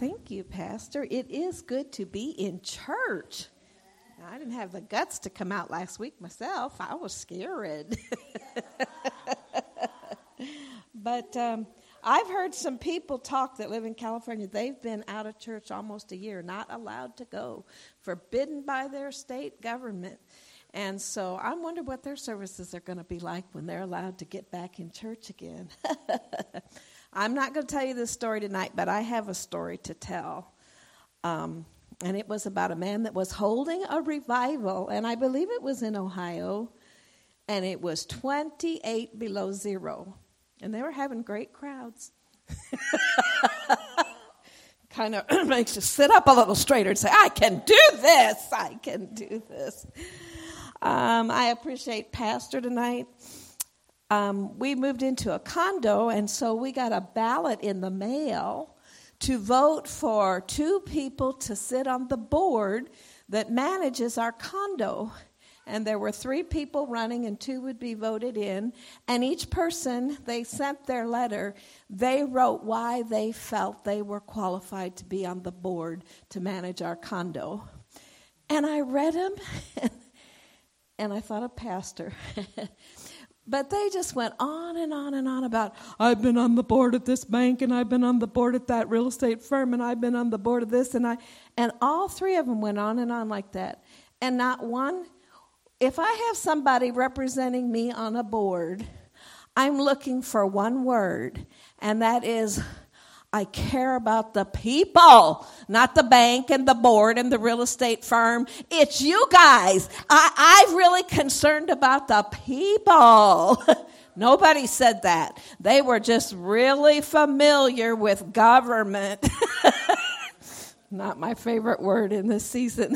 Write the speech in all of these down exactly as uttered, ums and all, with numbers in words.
Thank you, Pastor. It is good to be in church. I didn't have the guts to come out last week myself. I was scared. But um, I've heard some people talk that live in California. They've been out of church almost a year, not allowed to go, forbidden by their state government. And so I wonder what their services are going to be like when they're allowed to get back in church again. I'm not going to tell you this story tonight, but I have a story to tell. Um, and it was about a man that was holding a revival, and I believe it was in Ohio, and it was twenty-eight below zero. And they were having great crowds. Kind of makes you sit up a little straighter and say, I can do this. I can do this. Um, I appreciate Pastor tonight. Um, we moved into a condo, and so we got a ballot in the mail to vote for two people to sit on the board that manages our condo. And there were three people running, and two would be voted in. And each person, they sent their letter. They wrote why they felt they were qualified to be on the board to manage our condo. And I read them, and I thought of Pastor. But they just went on and on and on about, I've been on the board at this bank, and I've been on the board at that real estate firm, and I've been on the board of this, and I, and all three of them went on and on like that. And not one, if I have somebody representing me on a board, I'm looking for one word, and that is, I care about the people, not the bank and the board and the real estate firm. It's you guys. I, I'm really concerned about the people. Nobody said that. They were just really familiar with government. Not my favorite word in this season.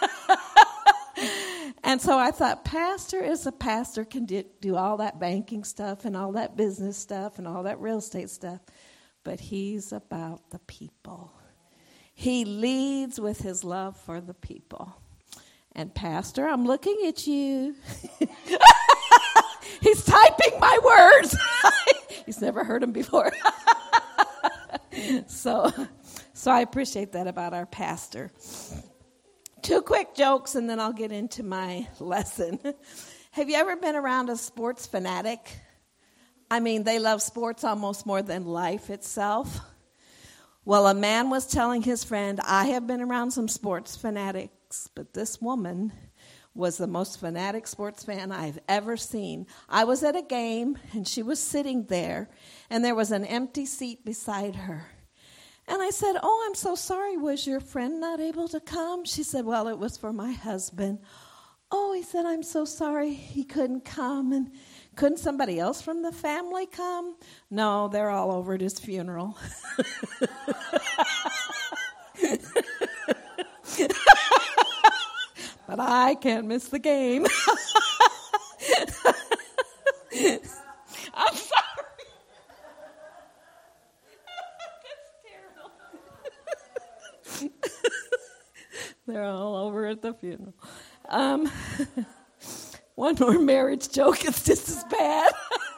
And so I thought, pastor is a pastor, can do, do all that banking stuff and all that business stuff and all that real estate stuff. But he's about the people. He leads with his love for the people. And Pastor, I'm looking at you. He's typing my words. He's never heard them before. so, so I appreciate that about our pastor. Two quick jokes, and then I'll get into my lesson. Have you ever been around a sports fanatic? I mean, they love sports almost more than life itself. Well, a man was telling his friend, I have been around some sports fanatics, but this woman was the most fanatic sports fan I've ever seen. I was at a game, and she was sitting there, and there was an empty seat beside her. And I said, oh, I'm so sorry. Was your friend not able to come? She said, well, it was for my husband. Oh, he said, I'm so sorry he couldn't come. And couldn't somebody else from the family come? No, they're all over at his funeral. But I can't miss the game. I'm sorry. That's terrible. They're all over at the funeral. Um... One more marriage joke, it's just as bad.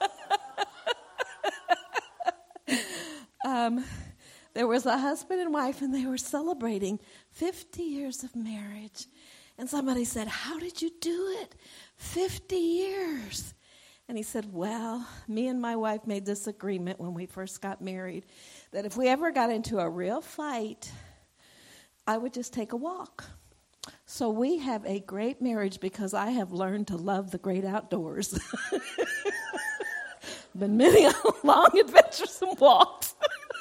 um, there was a husband and wife, and they were celebrating fifty years of marriage. And somebody said, how did you do it? fifty years. And he said, well, me and my wife made this agreement when we first got married, that if we ever got into a real fight, I would just take a walk. So we have a great marriage because I have learned to love the great outdoors. Been many long adventures and walks.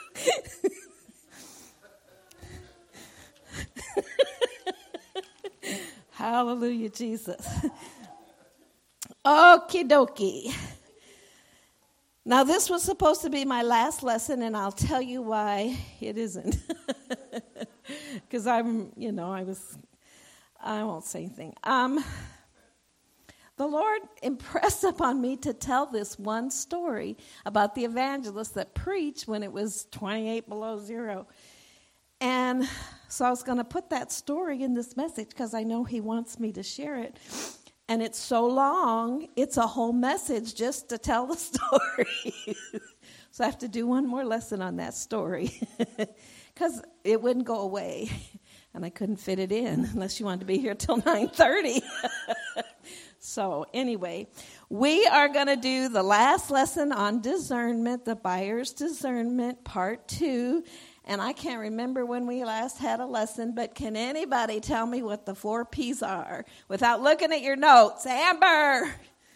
Hallelujah, Jesus. Okie dokie. Now, this was supposed to be my last lesson, and I'll tell you why it isn't. Because I'm, you know, I was... I won't say anything. Um, the Lord impressed upon me to tell this one story about the evangelist that preached when it was twenty-eight below zero. And so I was going to put that story in this message because I know he wants me to share it. And it's so long, it's a whole message just to tell the story. So I have to do one more lesson on that story. because it wouldn't go away, and I couldn't fit it in unless you wanted to be here till nine thirty. So anyway, we are going to do the last lesson on discernment, the buyer's discernment, part two. And I can't remember when we last had a lesson, but can anybody tell me what the four P's are without looking at your notes? Amber.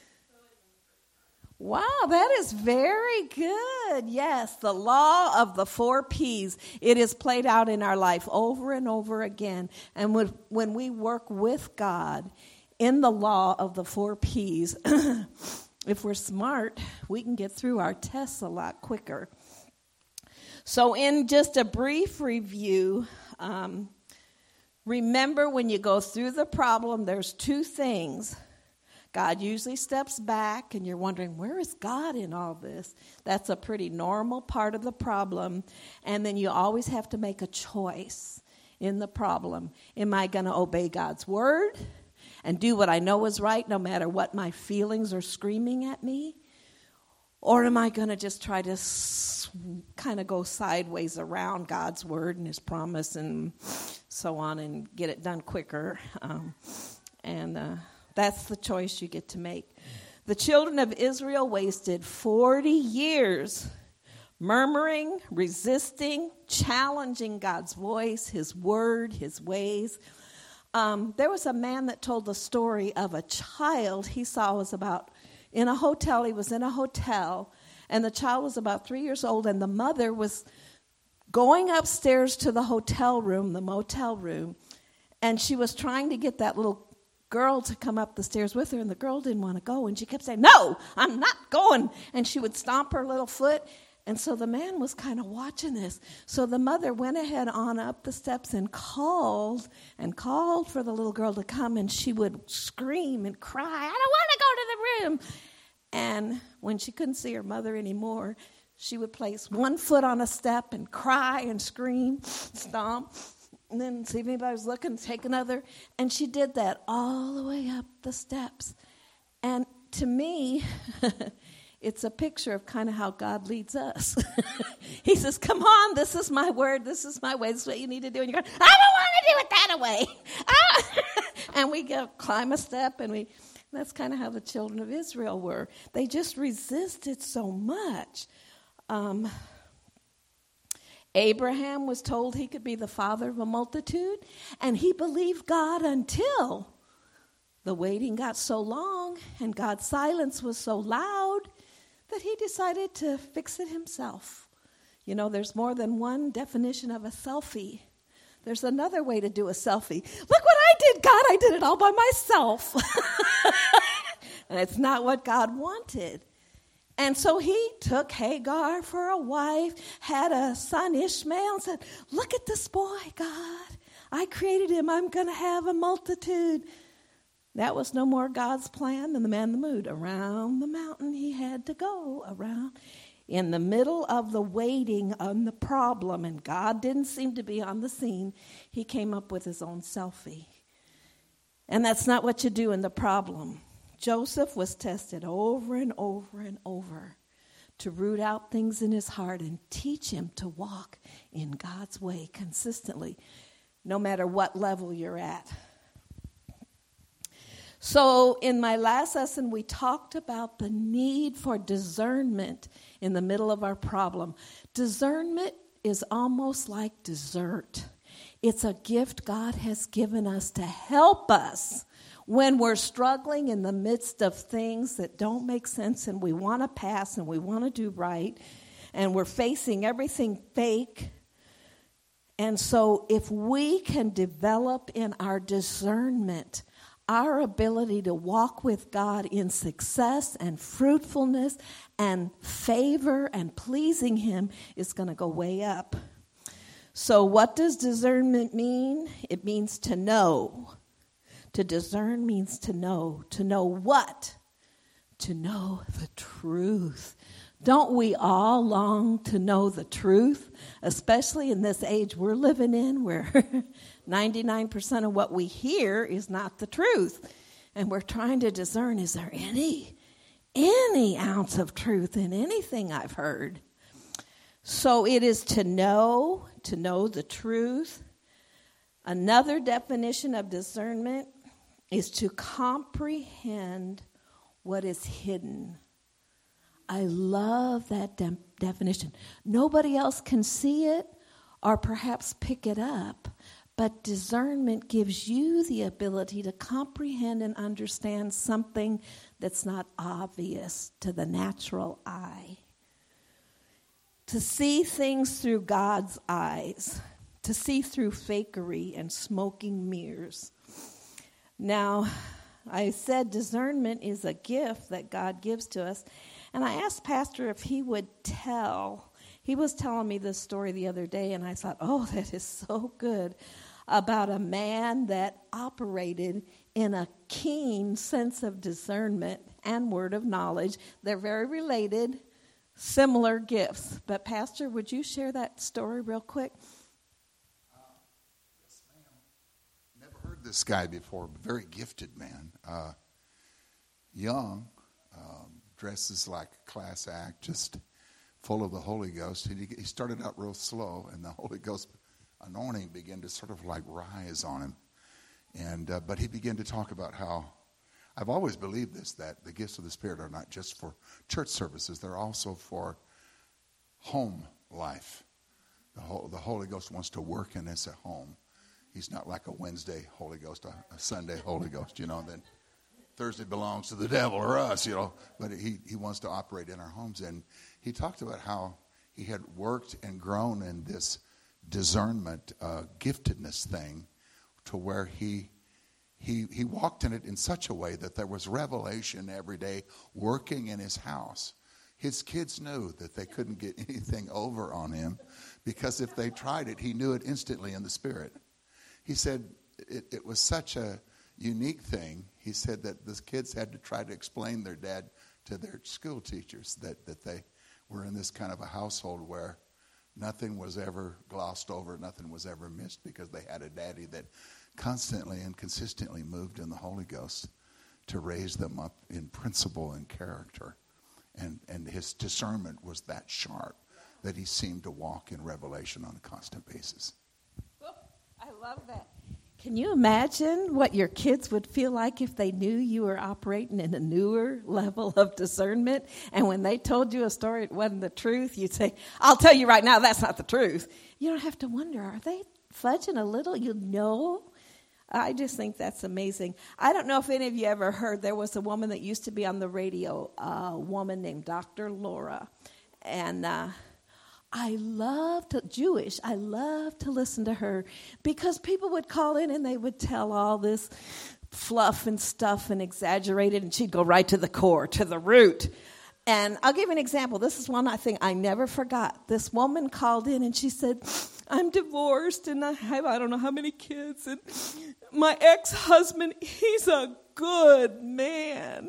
Wow, that is very good. Yes, the law of the four P's. It is played out in our life over and over again. And when, when we work with God in the law of the four P's, if we're smart, we can get through our tests a lot quicker. So in just a brief review, um, remember when you go through the problem, there's two things. God usually steps back, and you're wondering, where is God in all this? That's a pretty normal part of the problem. And then you always have to make a choice in the problem. Am I going to obey God's word and do what I know is right no matter what my feelings are screaming at me? Or am I going to just try to s- kind of go sideways around God's word and his promise and so on and get it done quicker? Um, and uh, that's the choice you get to make. The children of Israel wasted forty years murmuring, resisting, challenging God's voice, his word, his ways. Um, there was a man that told the story of a child he saw was about in a hotel. He was in a hotel, and the child was about three years old, and the mother was going upstairs to the hotel room, the motel room, and she was trying to get that little girl to come up the stairs with her, and the girl didn't want to go, and she kept saying, "No, I'm not going," and she would stomp her little foot. And so the man was kind of watching this. So the mother went ahead on up the steps and called and called for the little girl to come, and she would scream and cry, "I don't want to go to the room." And when she couldn't see her mother anymore, she would place one foot on a step and cry and scream, stomp, and then see if anybody was looking, take another. And she did that all the way up the steps. And to me, it's a picture of kind of how God leads us. He says, "Come on, this is my word, this is my way, this is what you need to do." And you're going, "I don't want to do it that way." Ah! And we go climb a step, and we that's kind of how the children of Israel were. They just resisted so much. Um, Abraham was told he could be the father of a multitude, and he believed God until the waiting got so long and God's silence was so loud that he decided to fix it himself. You know, there's more than one definition of a selfie. There's another way to do a selfie. Look what I did, God, I did it all by myself. And it's not what God wanted. And so he took Hagar for a wife, had a son Ishmael, and said, "Look at this boy, God. I created him. I'm going to have a multitude." That was no more God's plan than the man in the mood. Around the mountain he had to go, around. In the middle of the waiting on the problem, and God didn't seem to be on the scene, he came up with his own selfie. And that's not what you do in the problem. Joseph was tested over and over and over to root out things in his heart and teach him to walk in God's way consistently, no matter what level you're at. So in my last lesson, we talked about the need for discernment in the middle of our problem. Discernment is almost like dessert. It's a gift God has given us to help us when we're struggling in the midst of things that don't make sense and we want to pass and we want to do right and we're facing everything fake. And so if we can develop in our discernment our ability to walk with God in success and fruitfulness and favor and pleasing him, is going to go way up. So what does discernment mean? It means to know. To discern means to know. To know what? To know the truth. Don't we all long to know the truth? Especially in this age we're living in, where ninety-nine percent of what we hear is not the truth. And we're trying to discern, is there any, any ounce of truth in anything I've heard? So it is to know, to know the truth. Another definition of discernment is to comprehend what is hidden. I love that de- definition. Nobody else can see it or perhaps pick it up, but discernment gives you the ability to comprehend and understand something that's not obvious to the natural eye. To see things through God's eyes, to see through fakery and smoking mirrors. Now, I said discernment is a gift that God gives to us, and I asked Pastor if he would tell. He was telling me this story the other day, and I thought, oh, that is so good, about a man that operated in a keen sense of discernment and word of knowledge. They're very related, similar gifts. But Pastor, would you share that story real quick? Uh, yes, ma'am. Never heard this guy before, but very gifted man. Uh, young, um, dresses like a class act, just full of the Holy Ghost. He, he started out real slow, and the Holy Ghost anointing began to sort of like rise on him. And uh, but he began to talk about how, I've always believed this, that the gifts of the Spirit are not just for church services, they're also for home life. The, whole, the Holy Ghost wants to work in us at home. He's not like a Wednesday Holy Ghost, a, a Sunday Holy Ghost, you know, then Thursday belongs to the devil or us, you know. But he, he wants to operate in our homes. And he talked about how he had worked and grown in this discernment, uh, giftedness thing, to where he he he walked in it in such a way that there was revelation every day working in his house. His kids knew that they couldn't get anything over on him, because if they tried it, he knew it instantly in the Spirit. He said it, it was such a unique thing. He said that the kids had to try to explain their dad to their school teachers that, that they were in this kind of a household where nothing was ever glossed over, nothing was ever missed, because they had a daddy that constantly and consistently moved in the Holy Ghost to raise them up in principle and character. And, and his discernment was that sharp that he seemed to walk in revelation on a constant basis. Oh, I love that. Can you imagine what your kids would feel like if they knew you were operating in a newer level of discernment? And when they told you a story, it wasn't the truth, you'd say, I'll tell you right now, that's not the truth. You don't have to wonder, are they fudging a little? You know? I just think that's amazing. I don't know if any of you ever heard, there was a woman that used to be on the radio, a woman named Doctor Laura. And uh, I loved, to, Jewish, I loved to listen to her, because people would call in and they would tell all this fluff and stuff and exaggerate it, and she'd go right to the core, to the root. And I'll give you an example. This is one I think I never forgot. This woman called in and she said, I'm divorced and I have I don't know how many kids. And my ex-husband, he's a good man,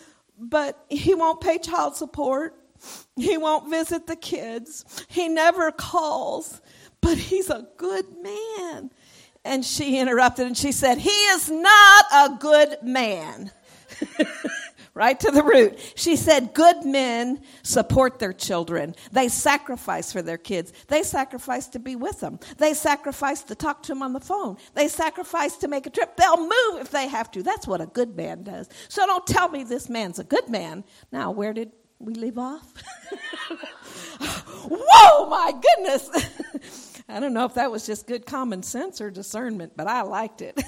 but he won't pay child support. He won't visit the kids. He never calls, but he's a good man. And she interrupted and she said, he is not a good man. Right to the root. She said, good men support their children. They sacrifice for their kids. They sacrifice to be with them. They sacrifice to talk to them on the phone. They sacrifice to make a trip. They'll move if they have to. That's what a good man does. So don't tell me this man's a good man. Now, where did we leave off? Whoa, my goodness. I don't know if that was just good common sense or discernment, but I liked it.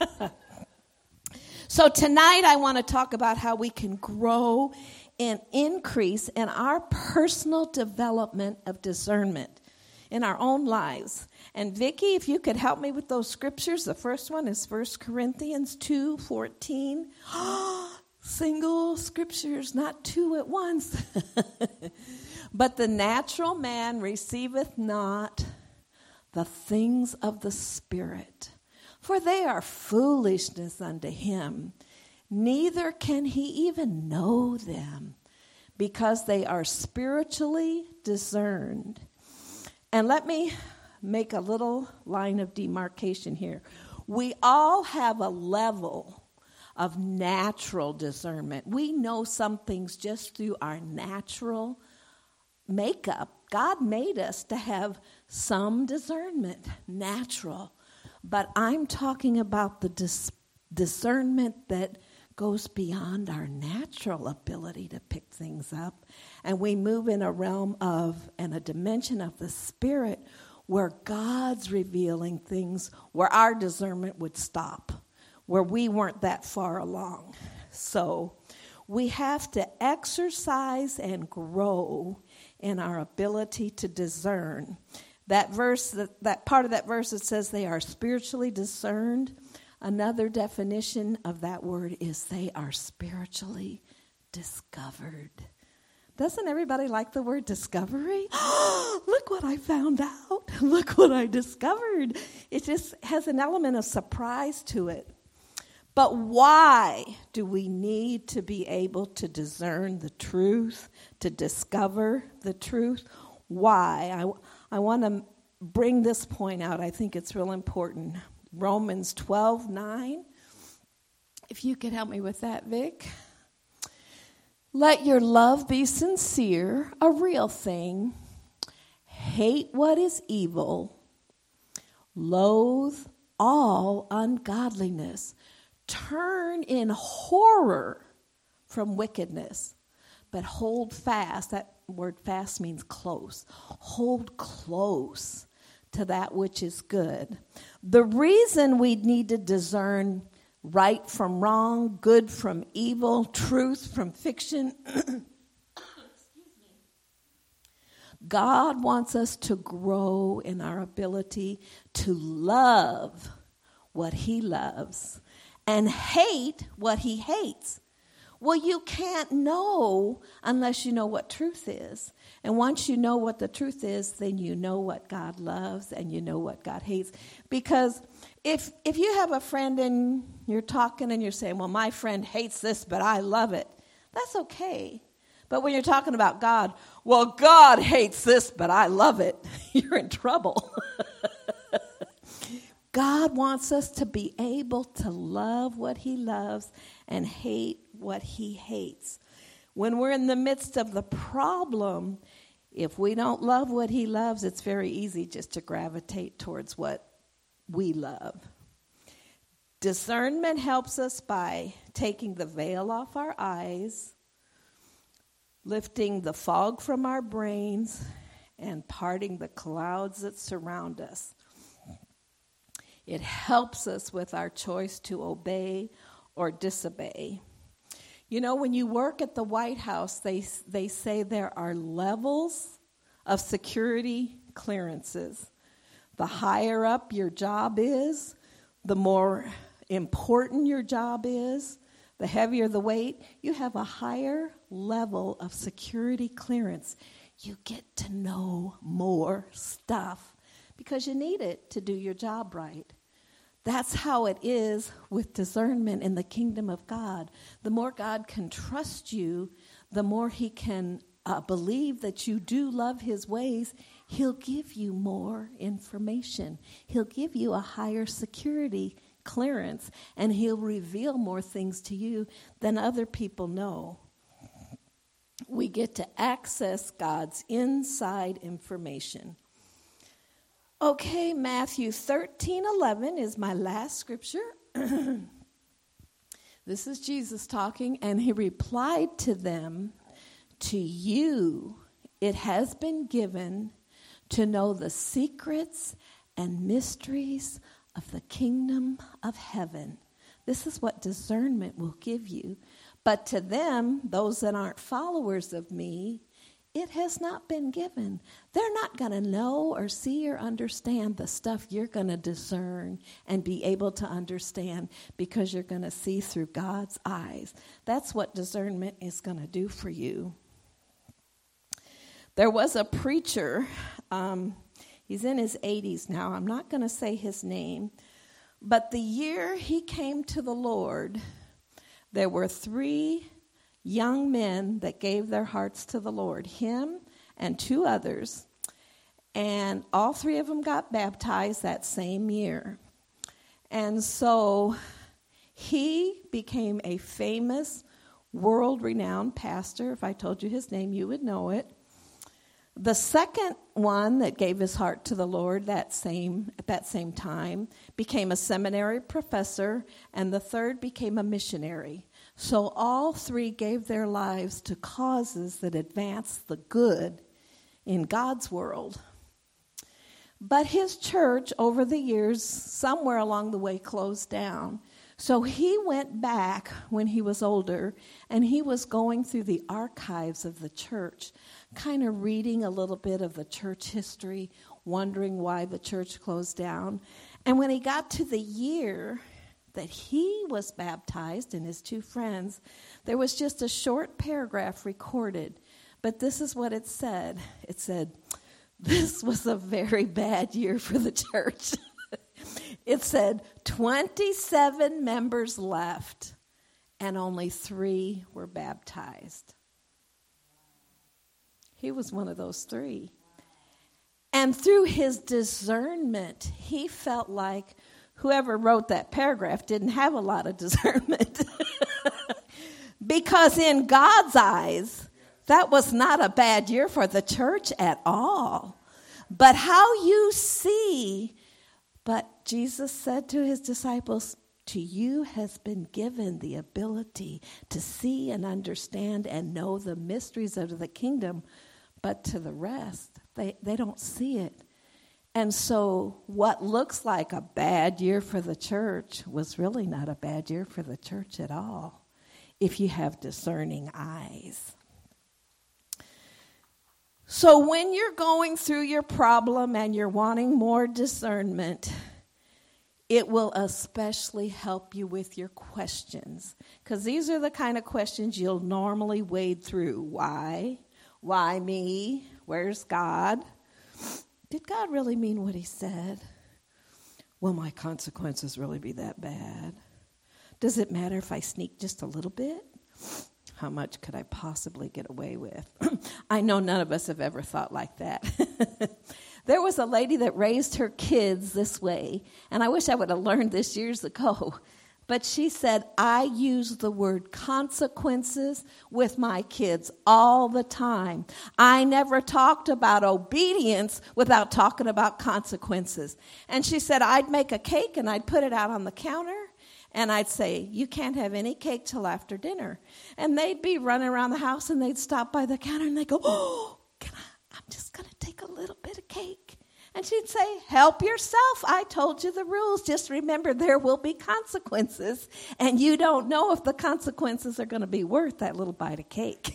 So tonight I want to talk about how we can grow and increase in our personal development of discernment in our own lives. And Vicki, if you could help me with those scriptures. The first one is First Corinthians two fourteen. Single scriptures, not two at once. But the natural man receiveth not the things of the Spirit, for they are foolishness unto him. Neither can he even know them, because they are spiritually discerned. And let me make a little line of demarcation here. We all have a level of natural discernment. We know some things just through our natural makeup God made us to have some discernment, natural. But I'm talking about the dis- discernment that goes beyond our natural ability to pick things up. And we move in a realm of, and a dimension of the Spirit where God's revealing things where our discernment would stop, where we weren't that far along. So we have to exercise and grow in our ability to discern. That verse, that, that part of that verse that says they are spiritually discerned, another definition of that word is they are spiritually discovered. Doesn't everybody like the word discovery? Look what I found out. Look what I discovered. It just has an element of surprise to it. But why do we need to be able to discern the truth, to discover the truth? Why? I, I want to bring this point out. I think it's real important. Romans twelve nine. If you could help me with that, Vic. Let your love be sincere, a real thing. Hate what is evil. Loathe all ungodliness. Turn in horror from wickedness. But hold fast. That word fast means close. Hold close to that which is good. The reason we need to discern right from wrong, good from evil, truth from fiction. God wants us to grow in our ability to love what he loves and hate what he hates. Well, you can't know unless you know what truth is. And once you know what the truth is, then you know what God loves and you know what God hates. Because if if you have a friend and you're talking and you're saying, well, my friend hates this, but I love it, that's okay. But when you're talking about God, well, God hates this, but I love it, you're in trouble. God wants us to be able to love what he loves and hate what he hates. When we're in the midst of the problem, if we don't love what he loves, it's very easy just to gravitate towards what we love. Discernment helps us by taking the veil off our eyes, lifting the fog from our brains, and parting the clouds that surround us. It helps us with our choice to obey or disobey. You know, when you work at the White House, they they say there are levels of security clearances. The higher up your job is, the more important your job is, the heavier the weight, you have a higher level of security clearance. You get to know more stuff because you need it to do your job right. That's how it is with discernment in the kingdom of God. The more God can trust you, the more he can uh, believe that you do love his ways, he'll give you more information. He'll give you a higher security clearance, and he'll reveal more things to you than other people know. We get to access God's inside information. Okay, Matthew thirteen eleven is my last scripture. This is Jesus talking, and he replied to them, to you it has been given to know the secrets and mysteries of the kingdom of heaven. This is what discernment will give you. But to them, those that aren't followers of me, it has not been given. They're not going to know or see or understand the stuff you're going to discern and be able to understand because you're going to see through God's eyes. That's what discernment is going to do for you. There was a preacher, um, he's in his eighties now. I'm not going to say his name, but the year he came to the Lord, there were three young men that gave their hearts to the Lord, him and two others, and all three of them got baptized that same year. And so he became a famous, world-renowned pastor. If I told you his name, you would know it. The second one that gave his heart to the Lord that same at that same time became a seminary professor, and the third became a missionary. So all three gave their lives to causes that advance the good in God's world. But his church, over the years, somewhere along the way, closed down. So he went back when he was older, and he was going through the archives of the church, kind of reading a little bit of the church history, wondering why the church closed down. And when he got to the year that he was baptized and his two friends, there was just a short paragraph recorded. But this is what it said. It said, "This was a very bad year for the church." It said, twenty-seven members left, and only three were baptized. He was one of those three. And through his discernment, he felt like whoever wrote that paragraph didn't have a lot of discernment. Because in God's eyes, that was not a bad year for the church at all. But how you see, but Jesus said to his disciples, to you has been given the ability to see and understand and know the mysteries of the kingdom, but to the rest, they, they don't see it. And so what looks like a bad year for the church was really not a bad year for the church at all, if you have discerning eyes. So when you're going through your problem and you're wanting more discernment, it will especially help you with your questions, because these are the kind of questions you'll normally wade through. Why? Why me? Where's God? Did God really mean what he said? Will my consequences really be that bad? Does it matter if I sneak just a little bit? How much could I possibly get away with? I know none of us have ever thought like that. There was a lady that raised her kids this way, and I wish I would have learned this years ago. But she said, I use the word consequences with my kids all the time. I never talked about obedience without talking about consequences. And she said, I'd make a cake and I'd put it out on the counter. And I'd say, you can't have any cake till after dinner. And they'd be running around the house and they'd stop by the counter and they'd go, oh, can I, I'm just going to take a little bit of cake. And she'd say, help yourself. I told you the rules. Just remember there will be consequences. And you don't know if the consequences are going to be worth that little bite of cake.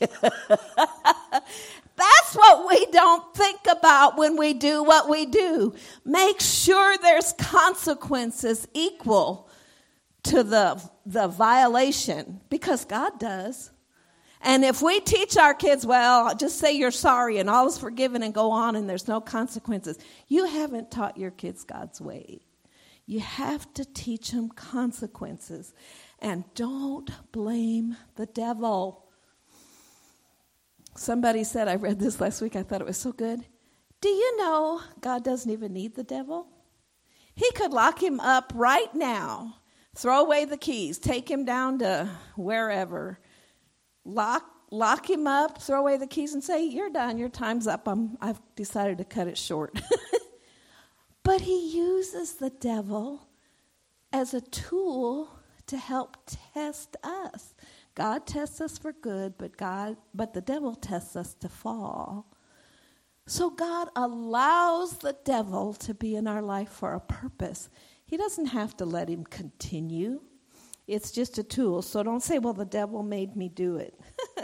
That's what we don't think about when we do what we do. Make sure there's consequences equal to the, the violation, because God does. And if we teach our kids, well, just say you're sorry and all is forgiven and go on and there's no consequences, you haven't taught your kids God's way. You have to teach them consequences. And don't blame the devil. Somebody said, I read this last week, I thought it was so good. Do you know God doesn't even need the devil? He could lock him up right now. Throw away the keys, take him down to wherever, lock lock him up, throw away the keys and say, you're done, your time's up, I'm, I've decided to cut it short. But he uses the devil as a tool to help test us. God tests us for good, but God, but the devil tests us to fall. So God allows the devil to be in our life for a purpose. He doesn't have to let him continue. It's just a tool. So don't say, well, the devil made me do it.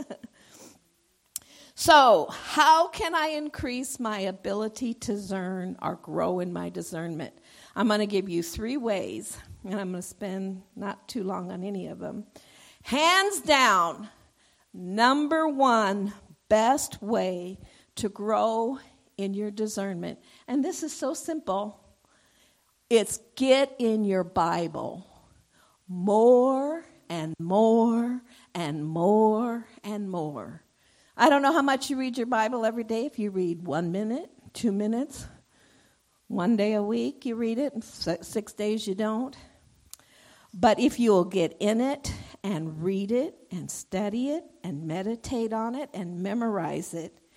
So how can I increase my ability to discern or grow in my discernment? I'm going to give you three ways, and I'm going to spend not too long on any of them. Hands down, number one best way to grow in your discernment, and this is so simple, it's get in your Bible more and more and more and more. I don't know how much you read your Bible every day. If you read one minute, two minutes, one day a week you read it, and six days you don't. But if you'll get in it and read it and study it and meditate on it and memorize it,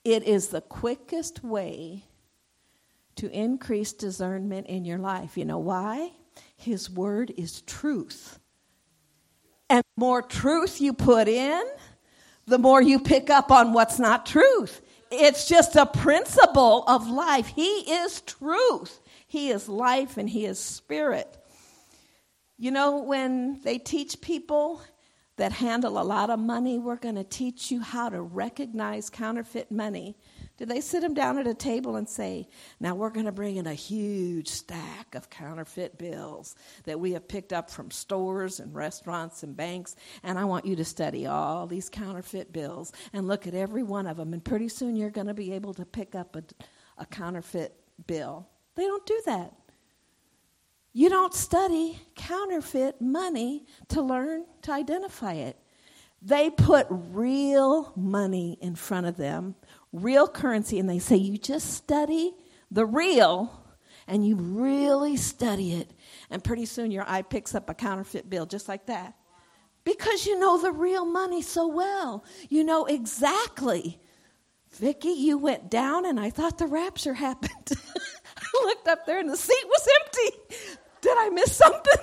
It is the quickest way to increase discernment in your life. You know why? His word is truth. And the more truth you put in, the more you pick up on what's not truth. It's just a principle of life. He is truth. He is life and he is spirit. You know, when they teach people that handle a lot of money, we're going to teach you how to recognize counterfeit money. Do they sit them down at a table and say, now we're going to bring in a huge stack of counterfeit bills that we have picked up from stores and restaurants and banks, and I want you to study all these counterfeit bills and look at every one of them, and pretty soon you're going to be able to pick up a, a counterfeit bill. They don't do that. You don't study counterfeit money to learn to identify it. They put real money in front of them, real currency, and they say, you just study the real, and you really study it. And pretty soon your eye picks up a counterfeit bill just like that. Because you know the real money so well. You know exactly. Vicki, you went down, and I thought the rapture happened. I looked up there, and the seat was empty. Did I miss something?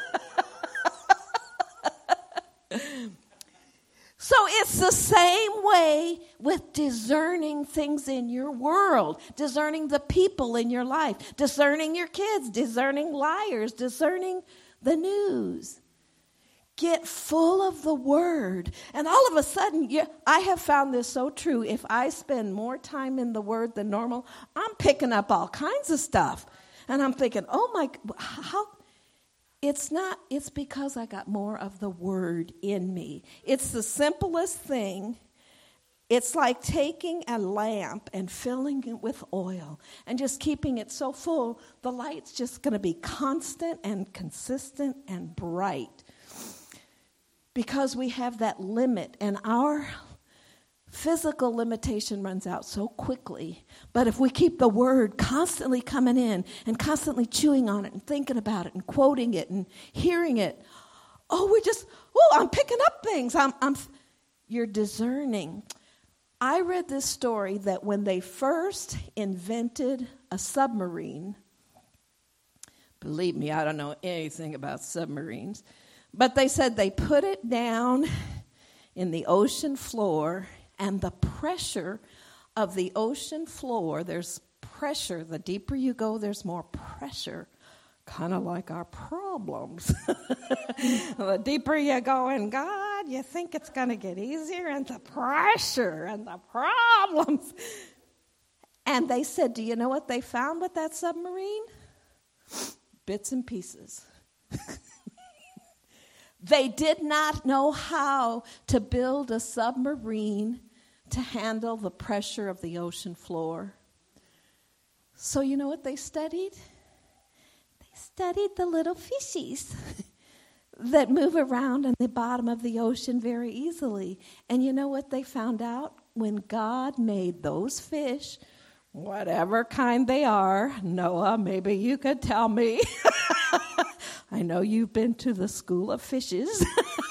So it's the same way with discerning things in your world, discerning the people in your life, discerning your kids, discerning liars, discerning the news. Get full of the word. And all of a sudden, you, I have found this so true. If I spend more time in the word than normal, I'm picking up all kinds of stuff. And I'm thinking, oh my, how? It's not, it's because I got more of the word in me. It's the simplest thing. It's like taking a lamp and filling it with oil and just keeping it so full, the light's just going to be constant and consistent and bright. Because we have that limit, and our physical limitation runs out so quickly. But if we keep the word constantly coming in and constantly chewing on it and thinking about it and quoting it and hearing it, oh, we just, oh, I'm picking up things. I'm, I'm, you're discerning. I read this story that when they first invented a submarine, believe me, I don't know anything about submarines, but they said they put it down in the ocean floor, and the pressure of the ocean floor, there's pressure. The deeper you go, there's more pressure, kind of like our problems. The deeper you go in God, you think it's going to get easier, and the pressure and the problems. And they said, do you know what they found with that submarine? Bits and pieces. They did not know how to build a submarine to handle the pressure of the ocean floor. So you know what they studied? They studied the little fishies that move around on the bottom of the ocean very easily. And you know what they found out? When God made those fish, whatever kind they are, Noah, maybe you could tell me. I know you've been to the school of fishes.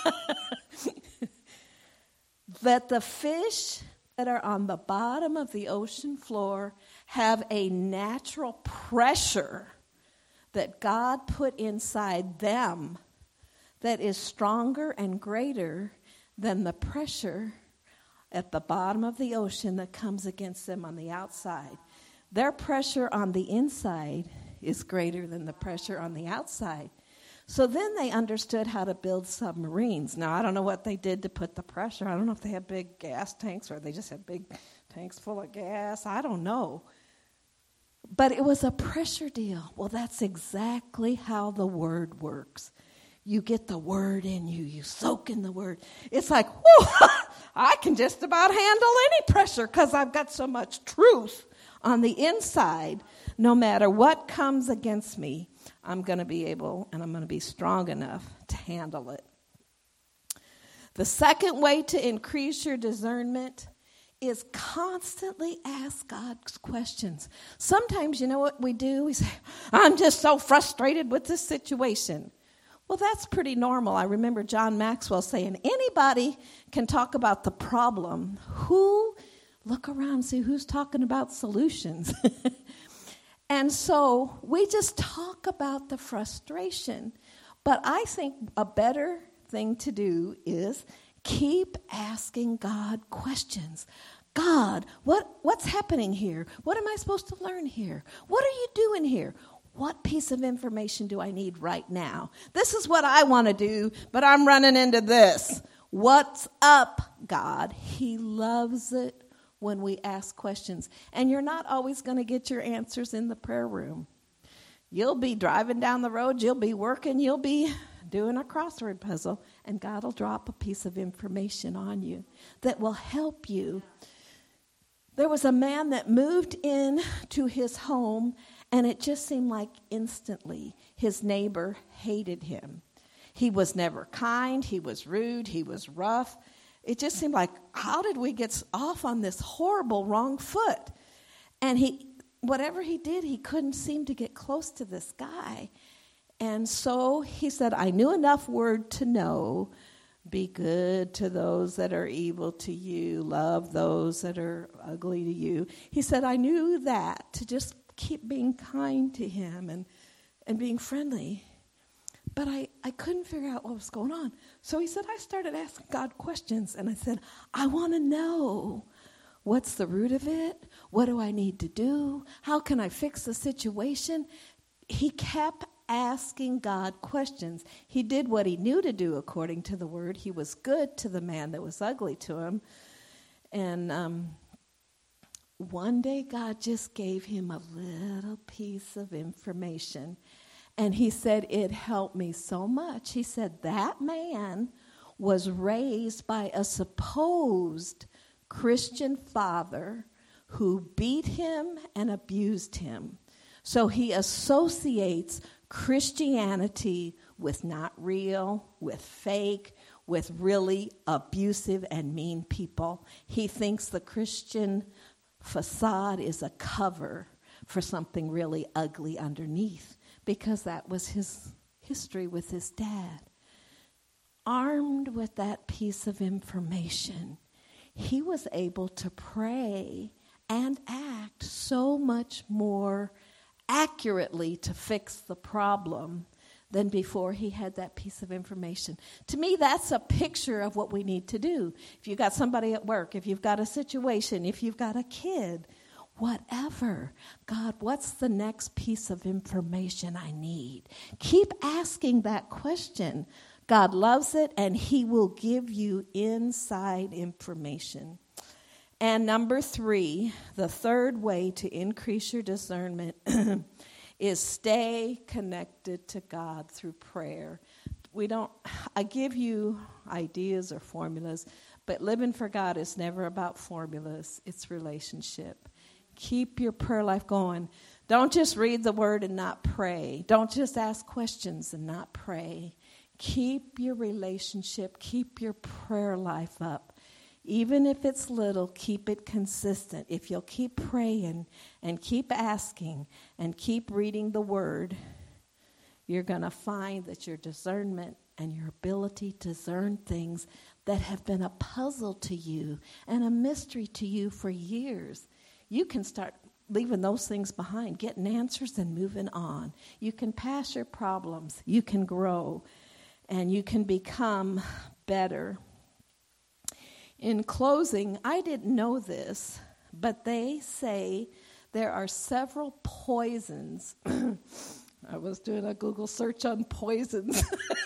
That the fish that are on the bottom of the ocean floor have a natural pressure that God put inside them that is stronger and greater than the pressure at the bottom of the ocean that comes against them on the outside. Their pressure on the inside is greater than the pressure on the outside. So then they understood how to build submarines. Now, I don't know what they did to put the pressure. I don't know if they had big gas tanks or they just had big tanks full of gas. I don't know. But it was a pressure deal. Well, that's exactly how the word works. You get the word in you. You soak in the word. It's like, whew, I can just about handle any pressure because I've got so much truth on the inside. No matter what comes against me, I'm going to be able and I'm going to be strong enough to handle it. The second way to increase your discernment is constantly ask God questions. Sometimes, you know what we do? We say, I'm just so frustrated with this situation. Well, that's pretty normal. I remember John Maxwell saying, anybody can talk about the problem. Who look around and see who's talking about solutions. And so we just talk about the frustration. But I think a better thing to do is keep asking God questions. God, what, what's happening here? What am I supposed to learn here? What are you doing here? What piece of information do I need right now? This is what I want to do, but I'm running into this. What's up, God? He loves it when we ask questions. And you're not always going to get your answers in the prayer room. You'll be driving down the road, you'll be working, you'll be doing a crossword puzzle, and God will drop a piece of information on you that will help you. There was a man that moved in to his home, and it just seemed like instantly his neighbor hated him. He was never kind, he was rude, he was rough. It just seemed like, how did we get off on this horrible wrong foot? And he, whatever he did, he couldn't seem to get close to this guy. And so he said, I knew enough word to know, be good to those that are evil to you, love those that are ugly to you. He said, I knew that, to just keep being kind to him and, and being friendly. But I, I couldn't figure out what was going on. So he said, I started asking God questions. And I said, I want to know, what's the root of it? What do I need to do? How can I fix the situation? He kept asking God questions. He did what he knew to do according to the word. He was good to the man that was ugly to him. And um, one day God just gave him a little piece of information. And he said, it helped me so much. He said, that man was raised by a supposed Christian father who beat him and abused him. So he associates Christianity with not real, with fake, with really abusive and mean people. He thinks the Christian facade is a cover for something really ugly underneath, because that was his history with his dad. Armed with that piece of information, he was able to pray and act so much more accurately to fix the problem than before he had that piece of information. To me, that's a picture of what we need to do. If you've got somebody at work, if you've got a situation, if you've got a kid, whatever. God, what's the next piece of information I need? Keep asking that question. God loves it, and he will give you inside information. And number three, the third way to increase your discernment is stay connected to God through prayer. We don't, I give you ideas or formulas, but living for God is never about formulas. It's relationship. Keep your prayer life going. Don't just read the word and not pray. Don't just ask questions and not pray. Keep your relationship, keep your prayer life up. Even if it's little, keep it consistent. If you'll keep praying and keep asking and keep reading the word, you're going to find that your discernment and your ability to discern things that have been a puzzle to you and a mystery to you for years, you can start leaving those things behind, getting answers and moving on. You can pass your problems. You can grow. And you can become better. In closing, I didn't know this, but they say there are several poisons. I was doing a Google search on poisons.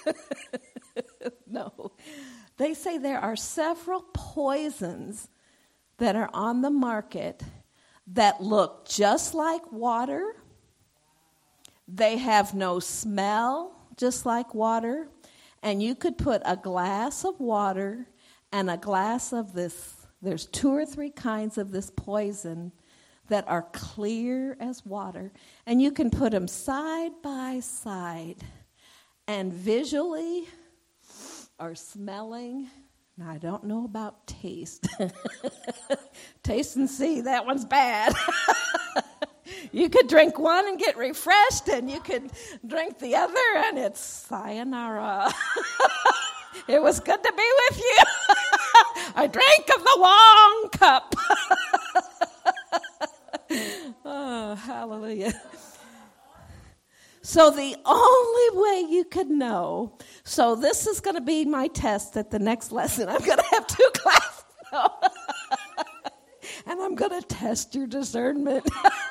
No. They say there are several poisons that are on the market that look just like water. They have no smell, just like water. And you could put a glass of water and a glass of this. There's two or three kinds of this poison that are clear as water. And you can put them side by side. And visually or smelling, now I don't know about taste. Taste and see, that one's bad. You could drink one and get refreshed, and you could drink the other, and it's sayonara. It was good to be with you. I drank of the wrong cup. Oh, hallelujah. So the only way you could know, so this is going to be my test at the next lesson. I'm going to have two classes. No. And I'm going to test your discernment.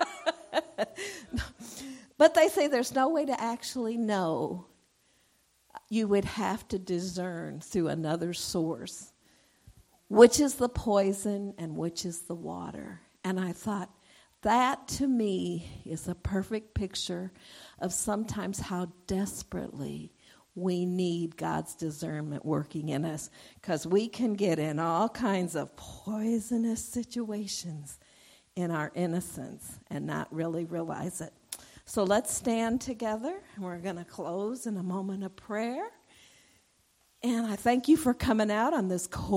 But they say there's no way to actually know. You would have to discern through another source, which is the poison and which is the water. And I thought, that to me is a perfect picture of sometimes how desperately we need God's discernment working in us, because we can get in all kinds of poisonous situations in our innocence and not really realize it. So let's stand together, and we're going to close in a moment of prayer. And I thank you for coming out on this cold